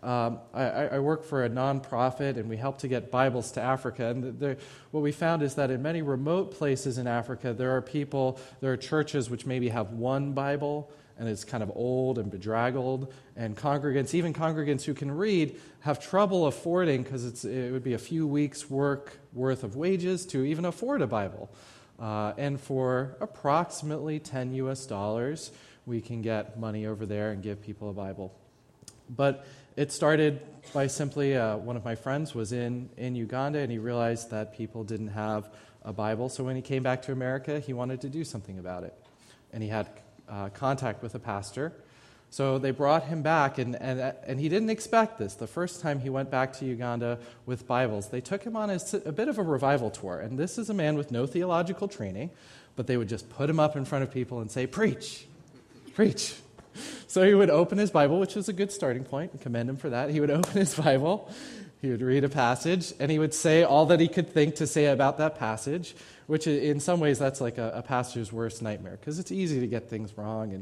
I work for a nonprofit, and we help to get Bibles to Africa. And what we found is that in many remote places in Africa, there are churches which maybe have one Bible, and it's kind of old and bedraggled. And even congregants who can read, have trouble affording, because it would be a few weeks' work worth of wages to even afford a Bible. And for approximately $10 US, we can get money over there and give people a Bible. But it started by simply one of my friends was in Uganda, and he realized that people didn't have a Bible. So when he came back to America, he wanted to do something about it. And he had contact with a pastor. So they brought him back, and he didn't expect this. The first time he went back to Uganda with Bibles, they took him on a bit of a revival tour. And this is a man with no theological training, but they would just put him up in front of people and say, "Preach, preach." So he would open his Bible, which is a good starting point, and commend him for that. He would open his Bible, he would read a passage, and he would say all that he could think to say about that passage, which in some ways that's like a pastor's worst nightmare, because it's easy to get things wrong.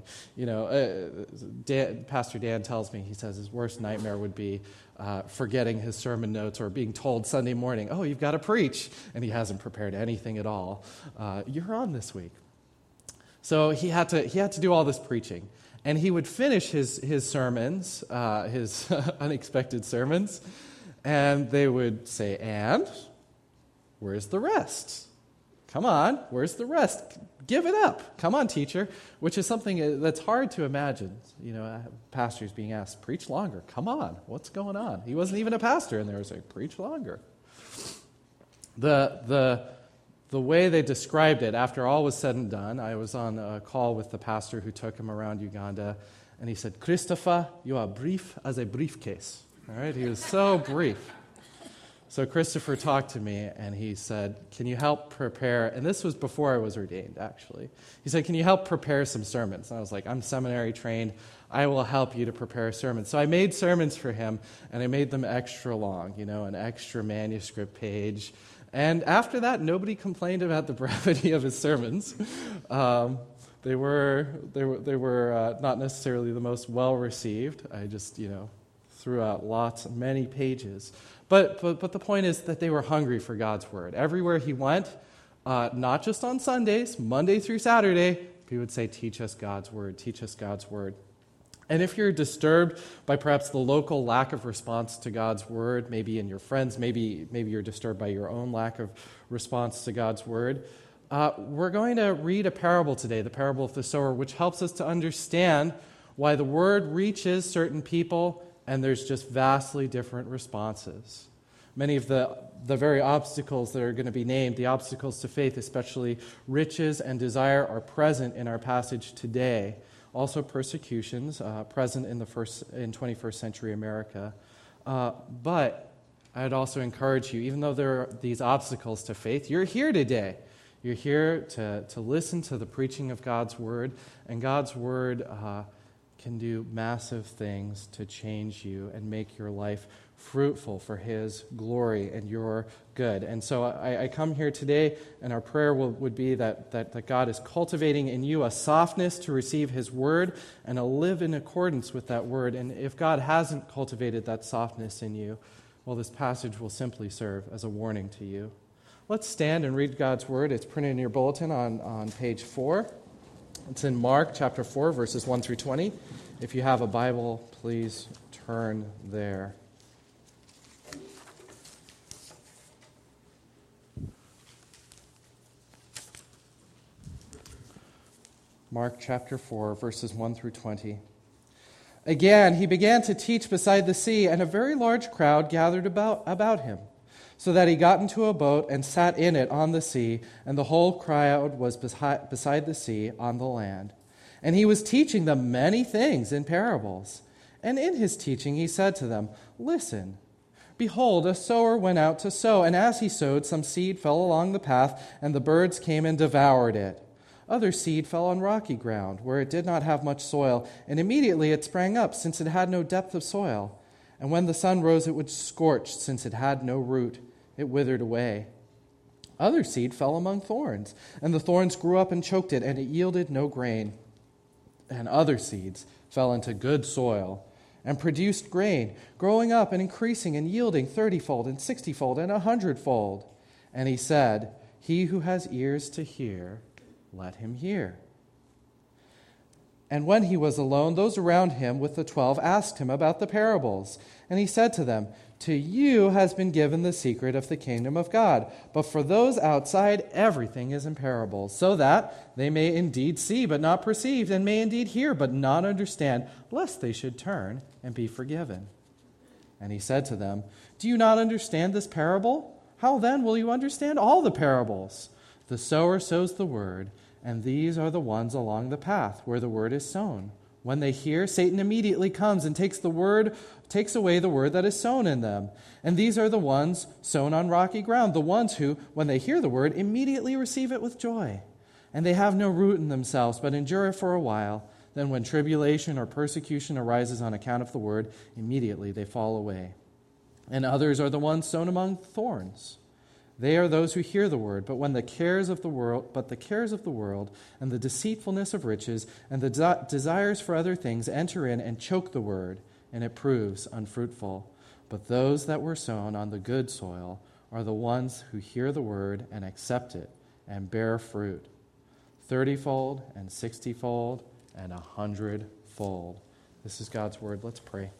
And, Pastor Dan tells me, he says his worst nightmare would be forgetting his sermon notes or being told Sunday morning, "Oh, you've got to preach," and he hasn't prepared anything at all. You're on this week. So he had to do all this preaching. And he would finish his sermons, his unexpected sermons, and they would say, "And where's the rest? Come on, where's the rest? Give it up. Come on, teacher," which is something that's hard to imagine. Pastors being asked, "Preach longer. Come on, what's going on?" He wasn't even a pastor, and they were saying, "Preach longer." The way they described it, after all was said and done, I was on a call with the pastor who took him around Uganda, and he said, "Christopher, you are brief as a briefcase." All right, he was so brief. So Christopher talked to me, and he said, "Can you help prepare?" And this was before I was ordained, actually. He said, "Can you help prepare some sermons?" And I was like, "I'm seminary trained. I will help you to prepare sermons." So I made sermons for him, and I made them extra long, an extra manuscript page. And after that, nobody complained about the brevity of his sermons. They were not necessarily the most well received. I just threw out many pages. But the point is that they were hungry for God's word. Everywhere he went, not just on Sundays, Monday through Saturday, he would say, "Teach us God's word. Teach us God's word." And if you're disturbed by perhaps the local lack of response to God's word, maybe in your friends, maybe you're disturbed by your own lack of response to God's word, we're going to read a parable today, the parable of the sower, which helps us to understand why the word reaches certain people and there's just vastly different responses. Many of the very obstacles that are going to be named, the obstacles to faith, especially riches and desire, are present in our passage today. Also persecutions present in 21st century America. But I'd also encourage you, even though there are these obstacles to faith, you're here today. You're here to listen to the preaching of God's word, and God's word can do massive things to change you and make your life fruitful for his glory and your good. And so I come here today, and our prayer would be that God is cultivating in you a softness to receive his word and to live in accordance with that word. And if God hasn't cultivated that softness in you, well, this passage will simply serve as a warning to you. Let's stand and read God's word. It's printed in your bulletin on page 4. It's in Mark chapter 4, verses 1 through 20. If you have a Bible, please turn there. Mark chapter 4, verses 1 through 20. Again, he began to teach beside the sea, and a very large crowd gathered about him, so that he got into a boat and sat in it on the sea, and the whole crowd was beside the sea on the land. And he was teaching them many things in parables. And in his teaching he said to them, "Listen, behold, a sower went out to sow, and as he sowed, some seed fell along the path, and the birds came and devoured it. Other seed fell on rocky ground, where it did not have much soil, and immediately it sprang up, since it had no depth of soil. And when the sun rose, it was scorched, since it had no root. It withered away. Other seed fell among thorns, and the thorns grew up and choked it, and it yielded no grain. And other seeds fell into good soil, and produced grain, growing up and increasing and yielding 30-fold and 60-fold and 100-fold. And he said, He who has ears to hear, let him hear. And when he was alone, those around him with the 12 asked him about the parables. And he said to them, To you has been given the secret of the kingdom of God, but for those outside, everything is in parables, so that they may indeed see, but not perceive, and may indeed hear, but not understand, lest they should turn and be forgiven. And he said to them, Do you not understand this parable? How then will you understand all the parables? The sower sows the word, and these are the ones along the path where the word is sown. When they hear, Satan immediately comes and takes away the word that is sown in them. And these are the ones sown on rocky ground, the ones who, when they hear the word, immediately receive it with joy. And they have no root in themselves, but endure it for a while. Then when tribulation or persecution arises on account of the word, immediately they fall away. And others are the ones sown among thorns. They are those who hear the word, but the cares of the world and the deceitfulness of riches and the desires for other things enter in and choke the word, and it proves unfruitful. But those that were sown on the good soil are the ones who hear the word and accept it and bear fruit, 30-fold and 60-fold and 100-fold. This is God's word. Let's pray.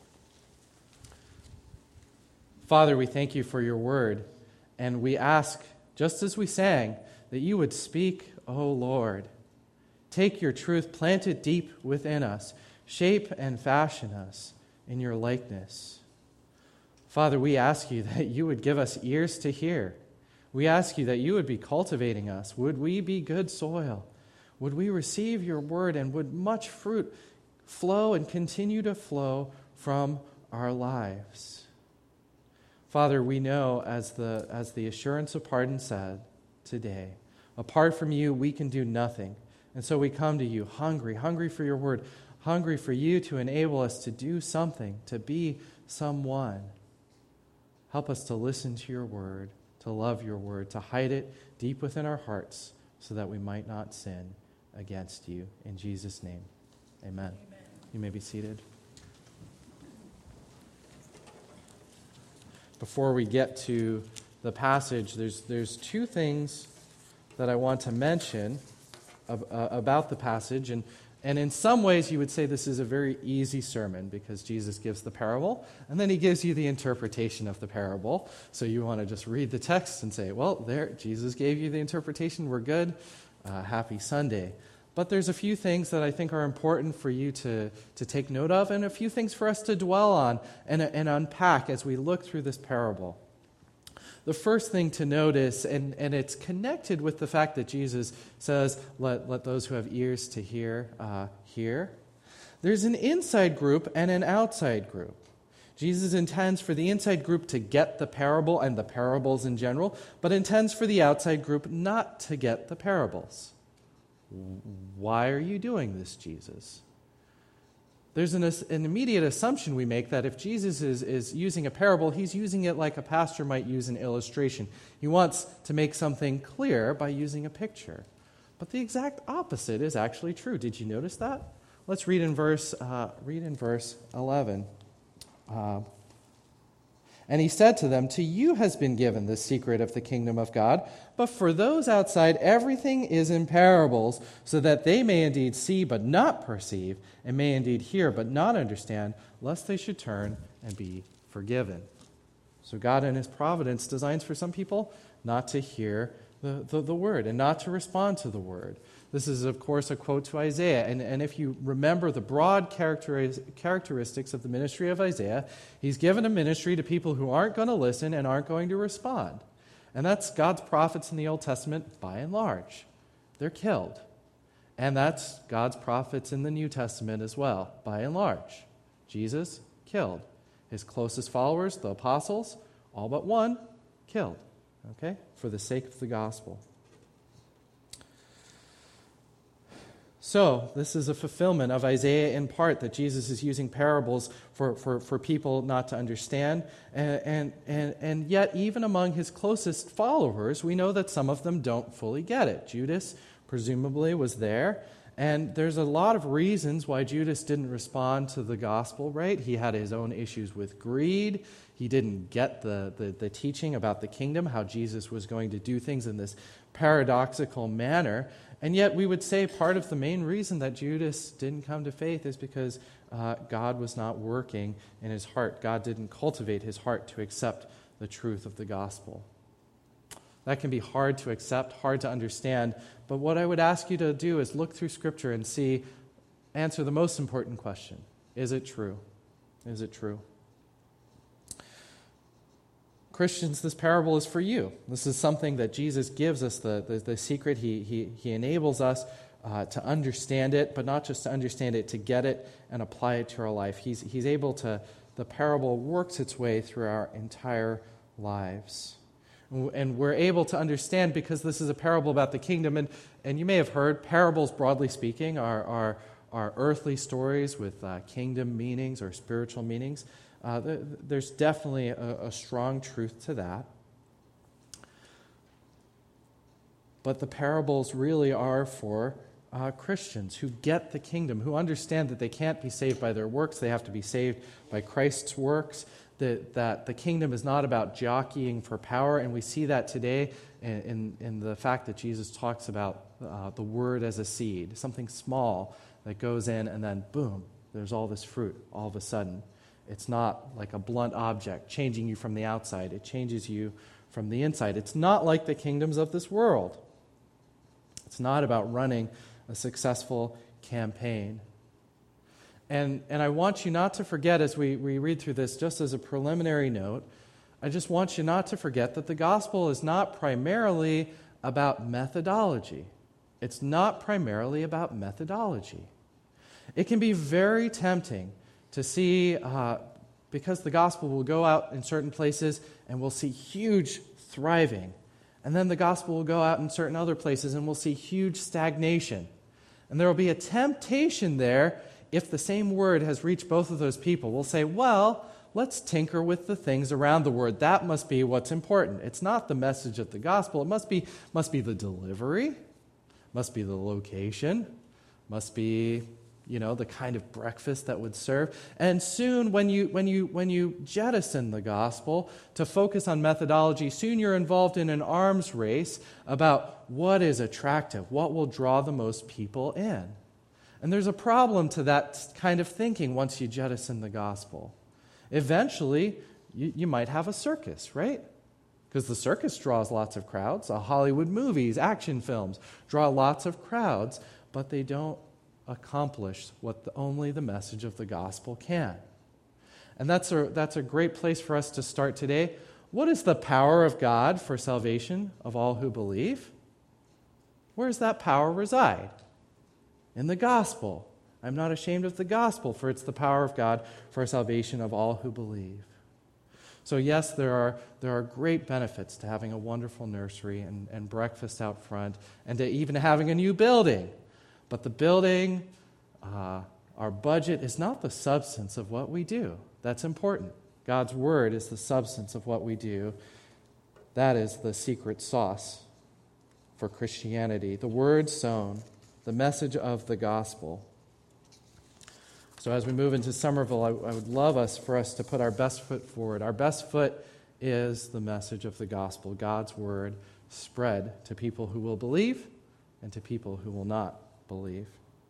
Father, we thank you for your word. And we ask, just as we sang, that you would speak, O Lord. Take your truth, plant it deep within us, shape and fashion us in your likeness. Father, we ask you that you would give us ears to hear. We ask you that you would be cultivating us. Would we be good soil? Would we receive your word, and would much fruit flow and continue to flow from our lives? Father, we know, as the assurance of pardon said today, apart from you, we can do nothing. And so we come to you hungry for your word, hungry for you to enable us to do something, to be someone. Help us to listen to your word, to love your word, to hide it deep within our hearts so that we might not sin against you. In Jesus' name, amen. You may be seated. Before we get to the passage, there's two things that I want to mention about the passage. And in some ways, you would say this is a very easy sermon because Jesus gives the parable, and then he gives you the interpretation of the parable. So you want to just read the text and say, well, there, Jesus gave you the interpretation. We're good. Happy Sunday. But there's a few things that I think are important for you to take note of, and a few things for us to dwell on and unpack as we look through this parable. The first thing to notice, and it's connected with the fact that Jesus says, let those who have ears to hear, hear. There's an inside group and an outside group. Jesus intends for the inside group to get the parable and the parables in general, but intends for the outside group not to get the parables. Why are you doing this, Jesus? There's an immediate assumption we make that if Jesus is using a parable, he's using it like a pastor might use an illustration. He wants to make something clear by using a picture. But the exact opposite is actually true. Did you notice that? Let's read in verse 11. And he said to them, To you has been given the secret of the kingdom of God, but for those outside everything is in parables, so that they may indeed see but not perceive, and may indeed hear but not understand, lest they should turn and be forgiven. So God in his providence designs for some people not to hear the word and not to respond to the word. This is, of course, a quote to Isaiah. And if you remember the broad characteristics of the ministry of Isaiah, he's given a ministry to people who aren't going to listen and aren't going to respond. And that's God's prophets in the Old Testament by and large. They're killed. And that's God's prophets in the New Testament as well, by and large. Jesus, killed. His closest followers, the apostles, all but one, killed. Okay? For the sake of the gospel. So, this is a fulfillment of Isaiah in part, that Jesus is using parables for people not to understand. And yet, even among his closest followers, we know that some of them don't fully get it. Judas, presumably, was there. And there's a lot of reasons why Judas didn't respond to the gospel, right? He had his own issues with greed. He didn't get the teaching about the kingdom, how Jesus was going to do things in this paradoxical manner. And yet we would say part of the main reason that Judas didn't come to faith is because God was not working in his heart. God didn't cultivate his heart to accept the truth of the gospel. That can be hard to accept, hard to understand, but what I would ask you to do is look through Scripture and answer the most important question. Is it true? Is it true? Christians, this parable is for you. This is something that Jesus gives us, the secret. He enables us to understand it, but not just to understand it, to get it and apply it to our life. He's able to, the parable works its way through our entire lives. And we're able to understand because this is a parable about the kingdom. And you may have heard, parables, broadly speaking, are earthly stories with kingdom meanings or spiritual meanings. There's definitely a strong truth to that. But the parables really are for Christians who get the kingdom, who understand that they can't be saved by their works, they have to be saved by Christ's works, that the kingdom is not about jockeying for power, and we see that today in the fact that Jesus talks about the word as a seed, something small that goes in and then boom, there's all this fruit all of a sudden. It's not like a blunt object changing you from the outside. It changes you from the inside. It's not like the kingdoms of this world. It's not about running a successful campaign. And I want you not to forget as we read through this, just as a preliminary note, I just want you not to forget that the gospel is not primarily about methodology. It's not primarily about methodology. It can be very tempting to see, because the gospel will go out in certain places and we'll see huge thriving. And then the gospel will go out in certain other places and we'll see huge stagnation. And there will be a temptation there if the same word has reached both of those people. We'll say, well, let's tinker with the things around the word. That must be what's important. It's not the message of the gospel. It must be the delivery, must be the location, must be, the kind of breakfast that would serve. And soon when you jettison the gospel to focus on methodology, soon you're involved in an arms race about what is attractive, what will draw the most people in. And there's a problem to that kind of thinking once you jettison the gospel. Eventually, you might have a circus, right? Because the circus draws lots of crowds. Hollywood movies, action films draw lots of crowds, but they don't accomplish what only the message of the gospel can. And that's a great place for us to start today. What is the power of God for salvation of all who believe? Where does that power reside? In the gospel. I'm not ashamed of the gospel, for it's the power of God for salvation of all who believe. So yes, there are great benefits to having a wonderful nursery and breakfast out front, and to even having a new building. But the building, our budget is not the substance of what we do. That's important. God's word is the substance of what we do. That is the secret sauce for Christianity. The word sown, the message of the gospel. So as we move into Somerville, I would love for us to put our best foot forward. Our best foot is the message of the gospel, God's word spread to people who will believe and to people who will not believe.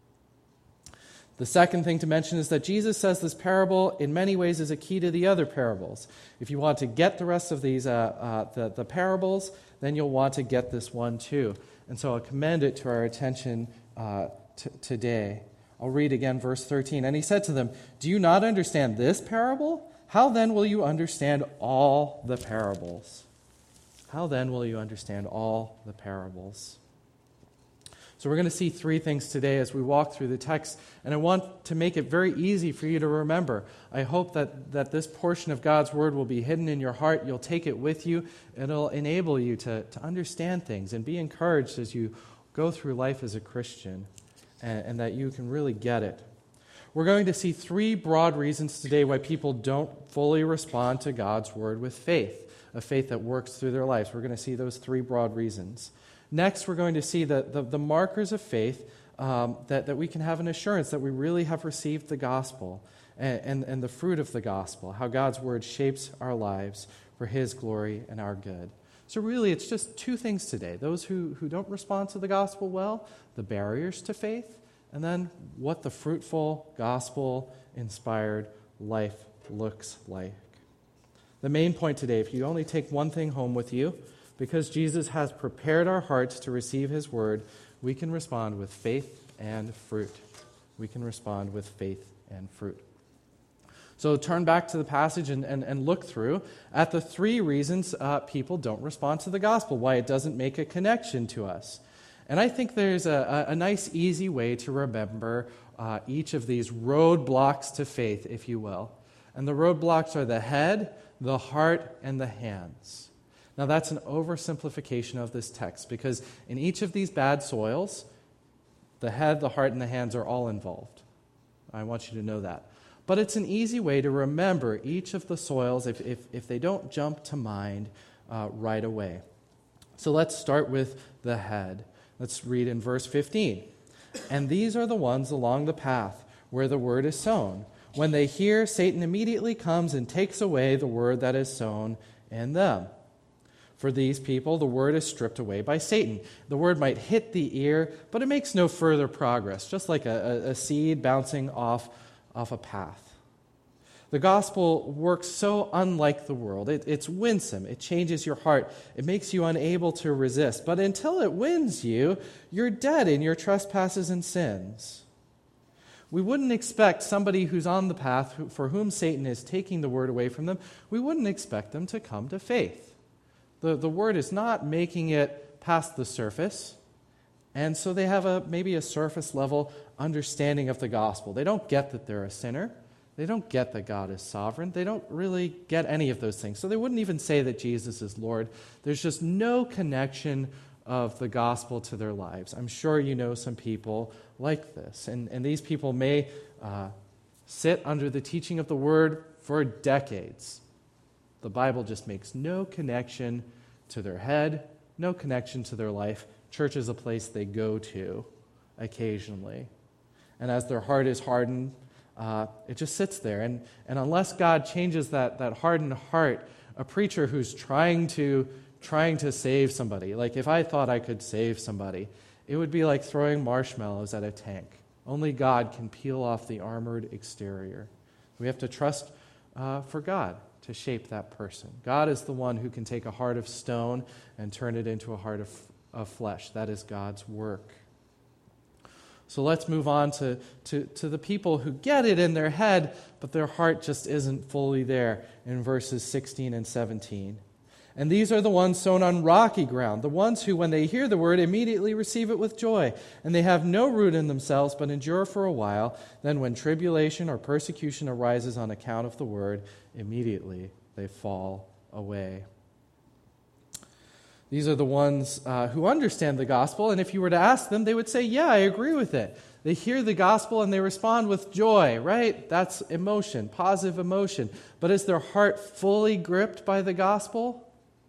The second thing to mention is that Jesus says this parable in many ways is a key to the other parables. If you want to get the rest of these the parables, then you'll want to get this one too. And so I'll commend it to our attention today. I'll read again verse 13. And he said to them, "Do you not understand this parable? How then will you understand all the parables?" How then will you understand all the parables? So we're going to see three things today as we walk through the text, and I want to make it very easy for you to remember. I hope that this portion of God's word will be hidden in your heart. You'll take it with you. It'll enable you to understand things and be encouraged as you go through life as a Christian, and that you can really get it. We're going to see three broad reasons today why people don't fully respond to God's word with faith, a faith that works through their lives. We're going to see those three broad reasons. Next, we're going to see the markers of faith that we can have an assurance that we really have received the gospel and the fruit of the gospel, how God's word shapes our lives for his glory and our good. So really, it's just two things today. Those who don't respond to the gospel well, the barriers to faith, and then what the fruitful, gospel-inspired life looks like. The main point today, if you only take one thing home with you, because Jesus has prepared our hearts to receive his word, we can respond with faith and fruit. We can respond with faith and fruit. So turn back to the passage and look through at the three reasons people don't respond to the gospel, why it doesn't make a connection to us. And I think there's a nice, easy way to remember each of these roadblocks to faith, if you will. And the roadblocks are the head, the heart, and the hands. Now that's an oversimplification of this text, because in each of these bad soils, the head, the heart, and the hands are all involved. I want you to know that. But it's an easy way to remember each of the soils if they don't jump to mind right away. So let's start with the head. Let's read in verse 15. And these are the ones along the path where the word is sown. When they hear, Satan immediately comes and takes away the word that is sown in them. For these people, the word is stripped away by Satan. The word might hit the ear, but it makes no further progress, just like a seed bouncing off a path. The gospel works so unlike the world. It's winsome. It changes your heart. It makes you unable to resist. But until it wins you, you're dead in your trespasses and sins. We wouldn't expect somebody who's on the path, for whom Satan is taking the word away from them, we wouldn't expect them to come to faith. The word is not making it past the surface, and so they have maybe a surface level understanding of the gospel. They don't get that they're a sinner. They don't get that God is sovereign. They don't really get any of those things. So they wouldn't even say that Jesus is Lord. There's just no connection of the gospel to their lives. I'm sure you know some people like this. And these people may sit under the teaching of the word for decades. The Bible just makes no connection to their head, no connection to their life. Church is a place they go to occasionally. And as their heart is hardened, it just sits there. And unless God changes that hardened heart, a preacher who's trying to save somebody, like if I thought I could save somebody, it would be like throwing marshmallows at a tank. Only God can peel off the armored exterior. We have to trust for God to shape that person. God is the one who can take a heart of stone and turn it into a heart of flesh. That is God's work. So let's move on to the people who get it in their head, but their heart just isn't fully there in verses 16 and 17. And these are the ones sown on rocky ground, the ones who, when they hear the word, immediately receive it with joy. And they have no root in themselves, but endure for a while. Then when tribulation or persecution arises on account of the word, immediately they fall away. These are the ones who understand the gospel, and if you were to ask them, they would say, yeah, I agree with it. They hear the gospel and they respond with joy, right? That's emotion, positive emotion. But is their heart fully gripped by the gospel?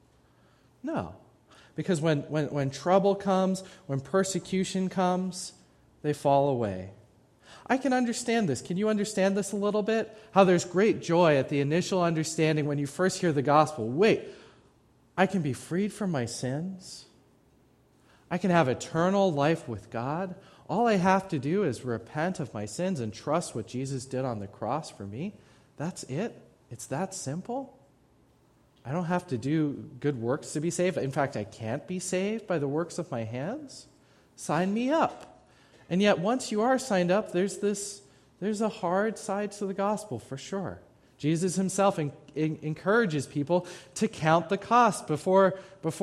No. Because when trouble comes, when persecution comes, they fall away. I can understand this. Can you understand this a little bit? How there's great joy at the initial understanding when you first hear the gospel. Wait, I can be freed from my sins. I can have eternal life with God. All I have to do is repent of my sins and trust what Jesus did on the cross for me. That's it? It's that simple? I don't have to do good works to be saved. In fact, I can't be saved by the works of my hands. Sign me up. And yet, once you are signed up, there's a hard side to the gospel for sure. Jesus himself encourages people to count the cost before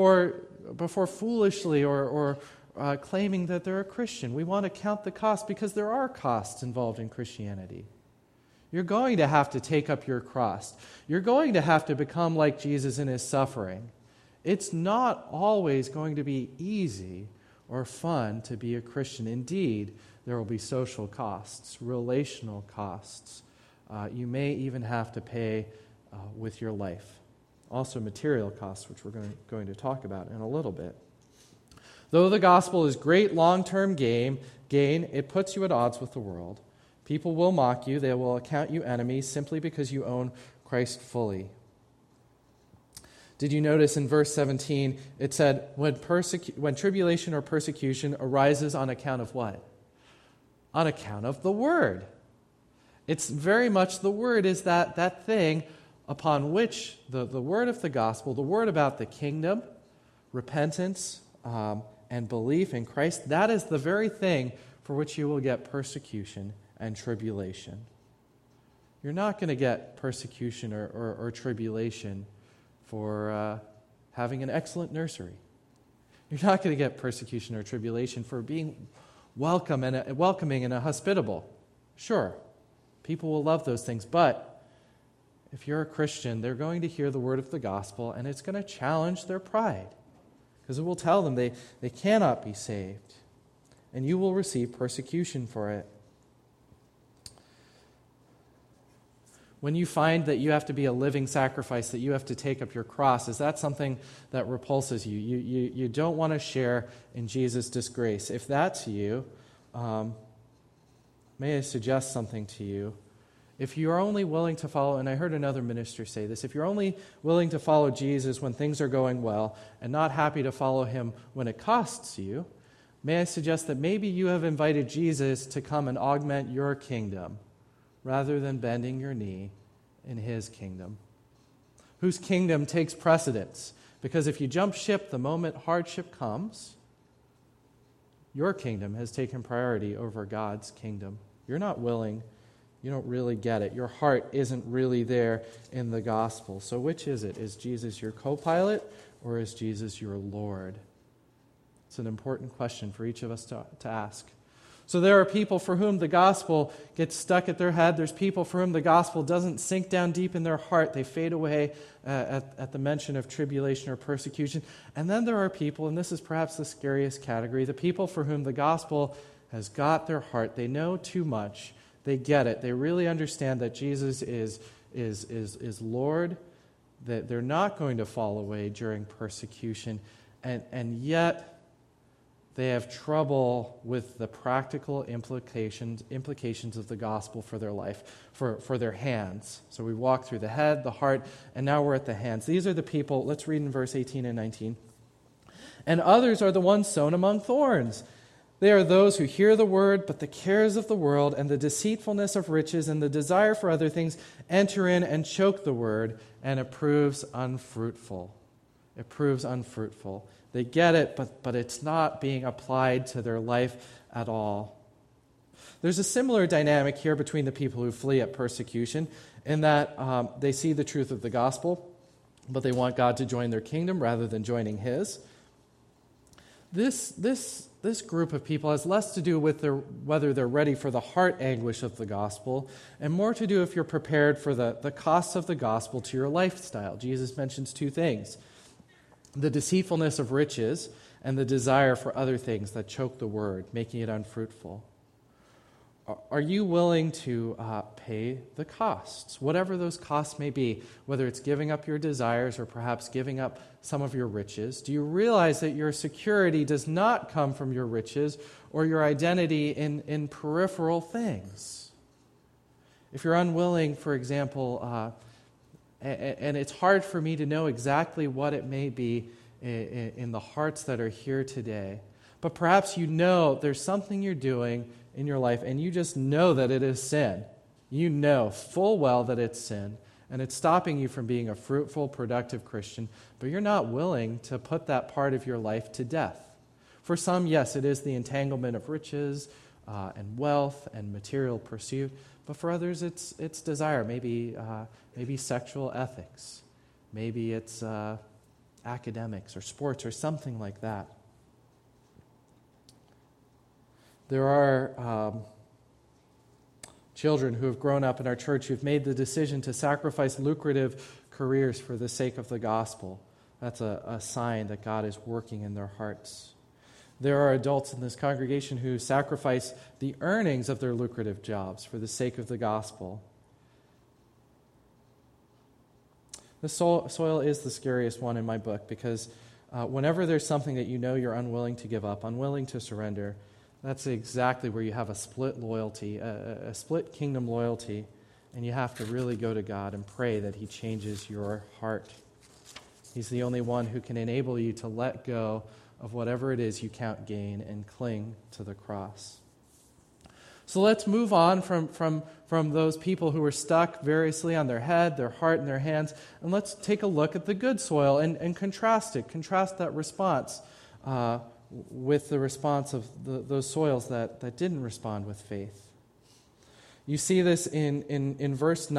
foolishly or claiming that they're a Christian. We want to count the cost because there are costs involved in Christianity. You're going to have to take up your cross. You're going to have to become like Jesus in his suffering. It's not always going to be easy or fun to be a Christian. Indeed, there will be social costs, relational costs. You may even have to pay with your life. Also material costs, which we're going to talk about in a little bit. Though the gospel is great long-term gain, it puts you at odds with the world. People will mock you. They will account you enemies simply because you own Christ fully. Did you notice in verse 17, it said, when tribulation or persecution arises on account of what? On account of the word. It's very much the word is that thing upon which the word of the gospel, the word about the kingdom, repentance, and belief in Christ, that is the very thing for which you will get persecution and tribulation. You're not going to get persecution or tribulation for having an excellent nursery. You're not going to get persecution or tribulation for being welcoming and hospitable. Sure, people will love those things, but if you're a Christian, they're going to hear the word of the gospel, and it's going to challenge their pride, because it will tell them they cannot be saved, and you will receive persecution for it. When you find that you have to be a living sacrifice, that you have to take up your cross, is that something that repulses you? You don't want to share in Jesus' disgrace. If that's you, may I suggest something to you? If you are only willing to follow, and I heard another minister say this, if you're only willing to follow Jesus when things are going well and not happy to follow him when it costs you, may I suggest that maybe you have invited Jesus to come and augment your kingdom rather than bending your knee in his kingdom, whose kingdom takes precedence. Because if you jump ship the moment hardship comes, your kingdom has taken priority over God's kingdom. You're not willing. You don't really get it. Your heart isn't really there in the gospel. So which is it? Is Jesus your co-pilot, or is Jesus your Lord? It's an important question for each of us to ask. So there are people for whom the gospel gets stuck at their head. There's people for whom the gospel doesn't sink down deep in their heart. They fade away at the mention of tribulation or persecution. And then there are people, and this is perhaps the scariest category, the people for whom the gospel has got their heart. They know too much. They get it. They really understand that Jesus is Lord, that they're not going to fall away during persecution, and yet they have trouble with the practical implications of the gospel for their life, for their hands. So we walk through the head, the heart, and now we're at the hands. These are the people, let's read in verse 18 and 19. And others are the ones sown among thorns. They are those who hear the word, but the cares of the world and the deceitfulness of riches and the desire for other things enter in and choke the word, and it proves unfruitful. It proves unfruitful. They get it, but it's not being applied to their life at all. There's a similar dynamic here between the people who flee at persecution, in that they see the truth of the gospel, but they want God to join their kingdom rather than joining his. This group of people has less to do with whether they're ready for the heart anguish of the gospel, and more to do if you're prepared for the costs of the gospel to your lifestyle. Jesus mentions two things: the deceitfulness of riches and the desire for other things that choke the word, making it unfruitful. Are you willing to pay the costs, whatever those costs may be, whether it's giving up your desires or perhaps giving up some of your riches? Do you realize that your security does not come from your riches or your identity in peripheral things? If you're unwilling, for example, and it's hard for me to know exactly what it may be in the hearts that are here today, but perhaps you know there's something you're doing in your life, and you just know that it is sin. You know full well that it's sin, and it's stopping you from being a fruitful, productive Christian, but you're not willing to put that part of your life to death. For some, yes, it is the entanglement of riches and wealth and material pursuit, but for others, it's desire, maybe sexual ethics, maybe it's academics or sports or something like that. There are children who have grown up in our church who've made the decision to sacrifice lucrative careers for the sake of the gospel. That's a sign that God is working in their hearts. There are adults in this congregation who sacrifice the earnings of their lucrative jobs for the sake of the gospel. The soil is the scariest one in my book because whenever there's something that you know you're unwilling to give up, unwilling to surrender, that's exactly where you have a split loyalty, a split kingdom loyalty, and you have to really go to God and pray that he changes your heart. He's the only one who can enable you to let go of whatever it is you count gain and cling to the cross. So let's move on from those people who were stuck variously on their head, their heart, and their hands, and let's take a look at the good soil and contrast it. Contrast that response with the response of those soils that didn't respond with faith. You see this in verse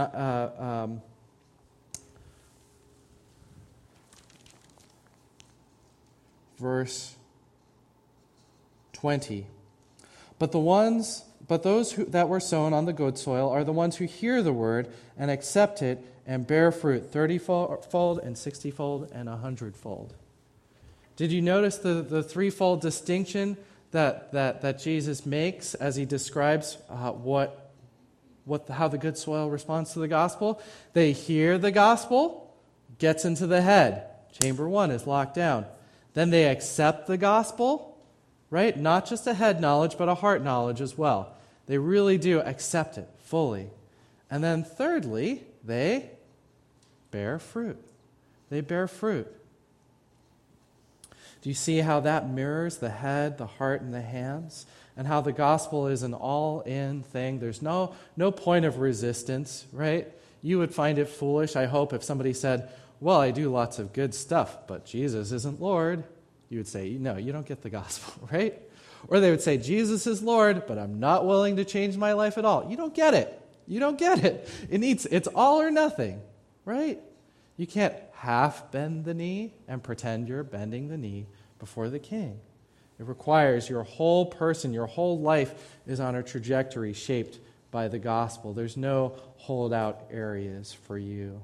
20. But those that were sown on the good soil are the ones who hear the word and accept it and bear fruit 30-fold and 60-fold and 100-fold. Did you notice the threefold distinction that Jesus makes as he describes how the good soil responds to the gospel? They hear the gospel, gets into the head. Chamber 1 is locked down. Then they accept the gospel, right? Not just a head knowledge, but a heart knowledge as well. They really do accept it fully. And then thirdly, they bear fruit. They bear fruit. Do you see how that mirrors the head, the heart, and the hands? And how the gospel is an all-in thing? There's no point of resistance, right? You would find it foolish, I hope, if somebody said, well, I do lots of good stuff, but Jesus isn't Lord. You would say, no, you don't get the gospel, right? Or they would say, Jesus is Lord, but I'm not willing to change my life at all. You don't get it. You don't get it. It's all or nothing, right? You can't half bend the knee and pretend you're bending the knee before the King. It requires your whole person, your whole life is on a trajectory shaped by the gospel. There's no holdout areas for you.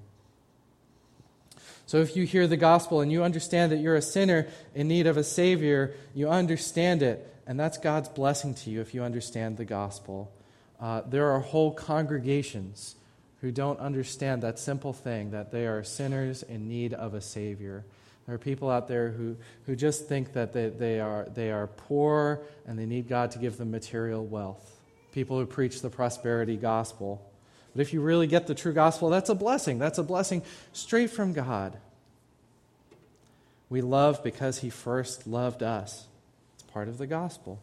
So if you hear the gospel and you understand that you're a sinner in need of a Savior, you understand it, and that's God's blessing to you if you understand the gospel. There are whole congregations who don't understand that simple thing, that they are sinners in need of a Savior. There are people out there who just think that they are poor and they need God to give them material wealth. People who preach the prosperity gospel. But if you really get the true gospel, that's a blessing. That's a blessing straight from God. We love because he first loved us. It's part of the gospel.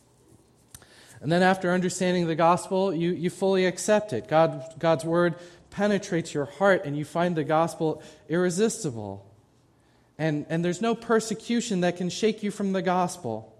And then after understanding the gospel, you fully accept it. God's word penetrates your heart and you find the gospel irresistible. And there's no persecution that can shake you from the gospel.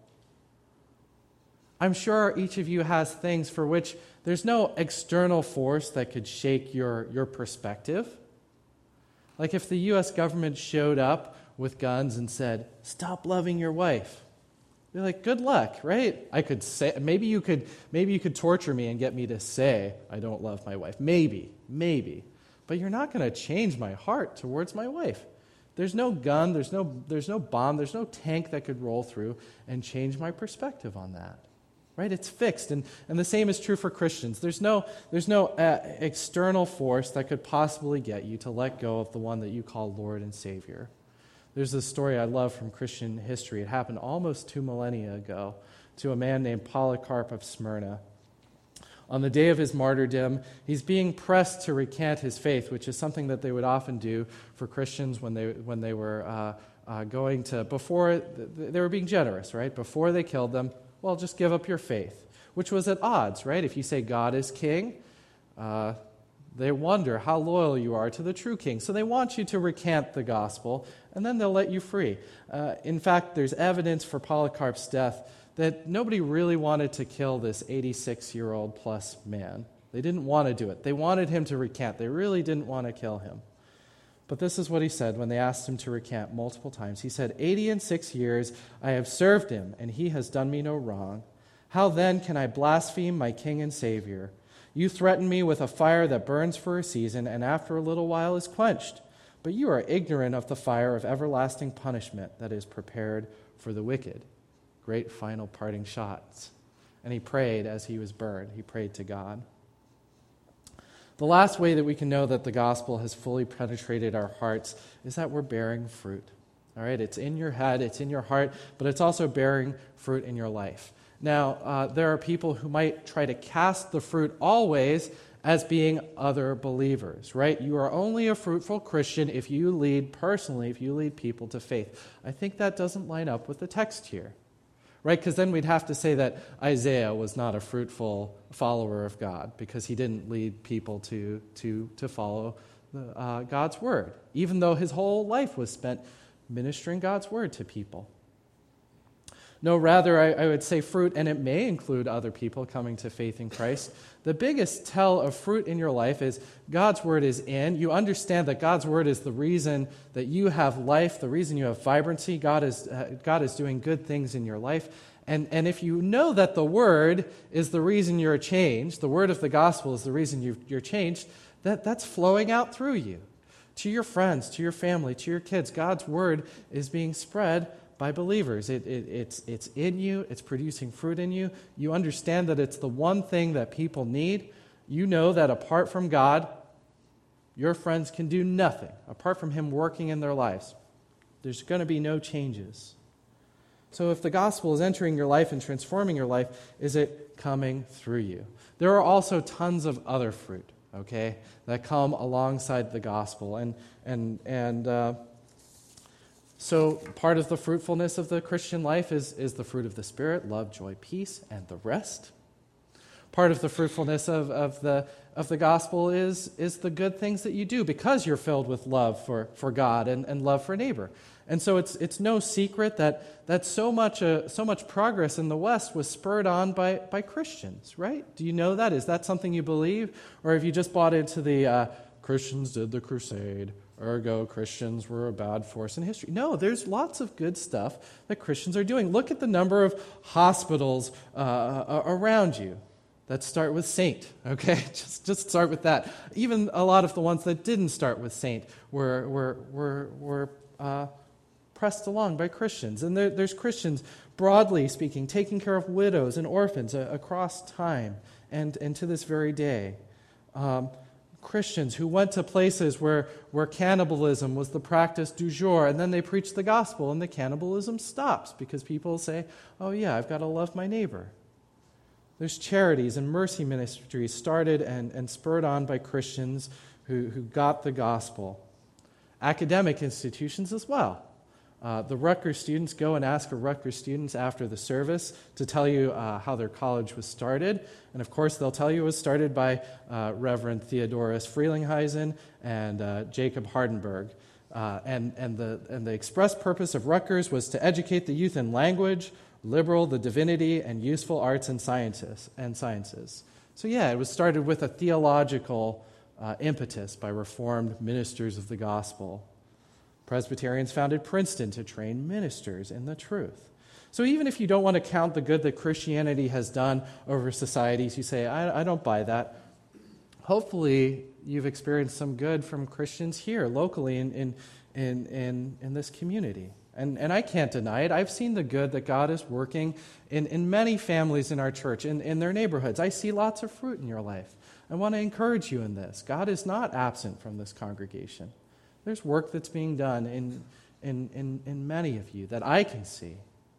I'm sure each of you has things for which there's no external force that could shake your perspective. Like if the U.S. government showed up with guns and said, stop loving your wife. You're like, good luck, right? I could say, maybe you could torture me and get me to say I don't love my wife. Maybe. But you're not going to change my heart towards my wife. There's no gun, there's no bomb, there's no tank that could roll through and change my perspective on that. Right? It's fixed. And the same is true for Christians. There's no external force that could possibly get you to let go of the one that you call Lord and Savior. There's this story I love from Christian history. It happened almost 2 millennia ago to a man named Polycarp of Smyrna. On the day of his martyrdom, he's being pressed to recant his faith, which is something that they would often do for Christians when they were going to, before they were being generous, right? Before they killed them, well, just give up your faith, which was at odds, right? If you say God is king, they wonder how loyal you are to the true king. So they want you to recant the gospel, and then they'll let you free. In fact, there's evidence for Polycarp's death that nobody really wanted to kill this 86-year-old plus man. They didn't want to do it. They wanted him to recant. They really didn't want to kill him. But this is what he said when they asked him to recant multiple times. He said, 86 years I have served him, and he has done me no wrong. How then can I blaspheme my King and Savior? You threaten me with a fire that burns for a season, and after a little while is quenched. But you are ignorant of the fire of everlasting punishment that is prepared for the wicked. Great final parting shots. And he prayed as he was burned. He prayed to God. The last way that we can know that the gospel has fully penetrated our hearts is that we're bearing fruit. All right, it's in your head, it's in your heart, but it's also bearing fruit in your life. Now, there are people who might try to cast the fruit always as being other believers, right? You are only a fruitful Christian if you lead personally, if you lead people to faith. I think that doesn't line up with the text here, right? Because then we'd have to say that Isaiah was not a fruitful follower of God because he didn't lead people to follow God's word, even though his whole life was spent ministering God's word to people. No, rather, I would say fruit, and it may include other people coming to faith in Christ. The biggest tell of fruit in your life is God's word is in. You understand that God's word is the reason that you have life, the reason you have vibrancy. God is doing good things in your life. And if you know that the word is the reason you're changed, the word of the gospel is the reason you're changed, that's flowing out through you. To your friends, to your family, to your kids, God's word is being spread by believers. It's in you. It's producing fruit in you. You understand that it's the one thing that people need. You know that apart from God, your friends can do nothing. Apart from him working in their lives, there's going to be no changes. So if the gospel is entering your life and transforming your life, is it coming through you? There are also tons of other fruit, okay, that come alongside the gospel. So part of the fruitfulness of the Christian life is the fruit of the Spirit, love, joy, peace, and the rest. Part of the fruitfulness of the gospel is the good things that you do because you're filled with love for God and love for neighbor. And so it's no secret that so much progress in the West was spurred on by Christians, right? Do you know that? Is that something you believe? Or have you just bought into the Christians did the crusade, ergo Christians were a bad force in history? No, there's lots of good stuff that Christians are doing. Look at the number of hospitals around you that start with saint, okay? Just start with that. Even a lot of the ones that didn't start with saint were pressed along by Christians. And there's Christians, broadly speaking, taking care of widows and orphans across time and to this very day. Christians who went to places where cannibalism was the practice du jour, and then they preach the gospel and the cannibalism stops because people say, oh yeah, I've got to love my neighbor. There's charities and mercy ministries started and spurred on by Christians who got the gospel. Academic institutions as well. The Rutgers students go and ask for Rutgers students after the service to tell you how their college was started. And of course, they'll tell you it was started by Reverend Theodorus Frelinghuysen and Jacob Hardenberg. And the express purpose of Rutgers was to educate the youth in language, liberal, the divinity, and useful arts and sciences. So yeah, it was started with a theological impetus by Reformed ministers of the gospel. Presbyterians founded Princeton to train ministers in the truth. So even if you don't want to count the good that Christianity has done over societies, you say, I don't buy that. Hopefully, you've experienced some good from Christians here locally in this community. And I can't deny it. I've seen the good that God is working in many families in our church, in their neighborhoods. I see lots of fruit in your life. I want to encourage you in this. God is not absent from this congregation. There's work that's being done in many of you that I can see.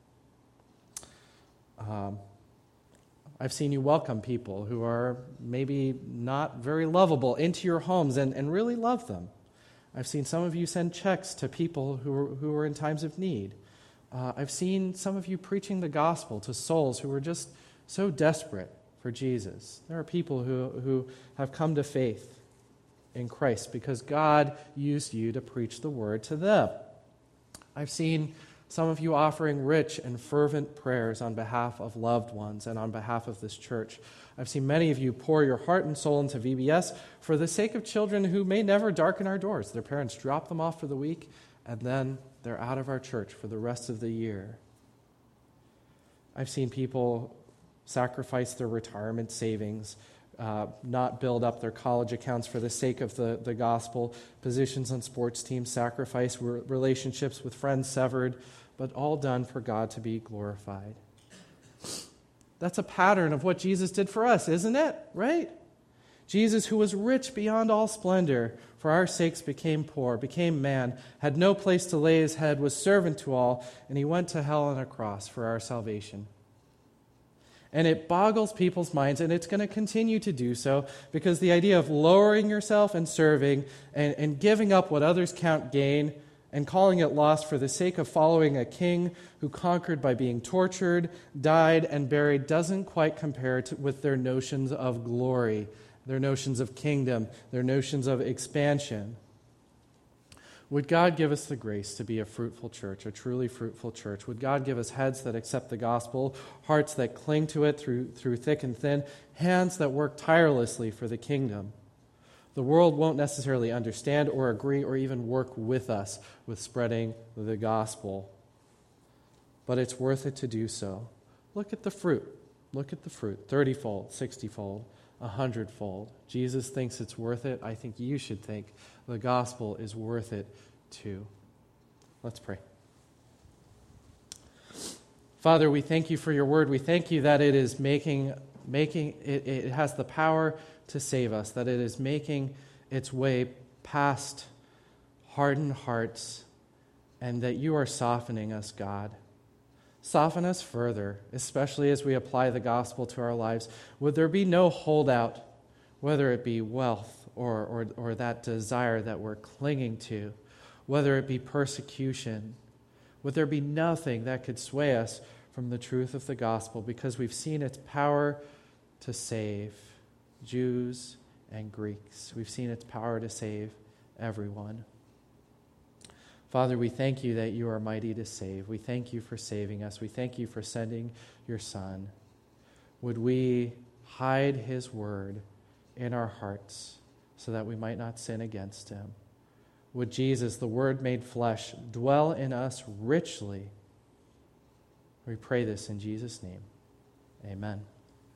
I've seen you welcome people who are maybe not very lovable into your homes and really love them. I've seen some of you send checks to people who are in times of need. I've seen some of you preaching the gospel to souls who are just so desperate for Jesus. There are people who have come to faith in Christ because God used you to preach the word to them. I've seen some of you offering rich and fervent prayers on behalf of loved ones and on behalf of this church. I've seen many of you pour your heart and soul into VBS for the sake of children who may never darken our doors. Their parents drop them off for the week, and then they're out of our church for the rest of the year. I've seen people sacrifice their retirement savings, not build up their college accounts for the sake of the gospel, positions on sports teams, sacrifice relationships with friends severed, but all done for God to be glorified. That's a pattern of what Jesus did for us, isn't it? Right? Jesus, who was rich beyond all splendor, for our sakes became poor, became man, had no place to lay his head, was servant to all, and he went to hell on a cross for our salvation. And it boggles people's minds, and it's going to continue to do so, because the idea of lowering yourself and serving and giving up what others count gain and calling it loss for the sake of following a king who conquered by being tortured, died, and buried doesn't quite compare with their notions of glory, their notions of kingdom, their notions of expansion. Would God give us the grace to be a fruitful church, a truly fruitful church? Would God give us heads that accept the gospel, hearts that cling to it through thick and thin, hands that work tirelessly for the kingdom? The world won't necessarily understand or agree or even work with us with spreading the gospel. But it's worth it to do so. Look at the fruit. Look at the fruit. 30-fold, 60-fold, 100-fold. Jesus thinks it's worth it. I think you should think the gospel is worth it too. Let's pray. Father, we thank you for your word. We thank you that it is it has the power to save us, that it is making its way past hardened hearts, and that you are softening us, God. Soften us further, especially as we apply the gospel to our lives. Would there be no holdout, whether it be wealth or that desire that we're clinging to, whether it be persecution? Would there be nothing that could sway us from the truth of the gospel, because we've seen its power to save Jews and Greeks. We've seen its power to save everyone. Father, we thank you that you are mighty to save. We thank you for saving us. We thank you for sending your Son. Would we hide his word in our hearts so that we might not sin against him? Would Jesus, the Word made flesh, dwell in us richly? We pray this in Jesus' name. Amen.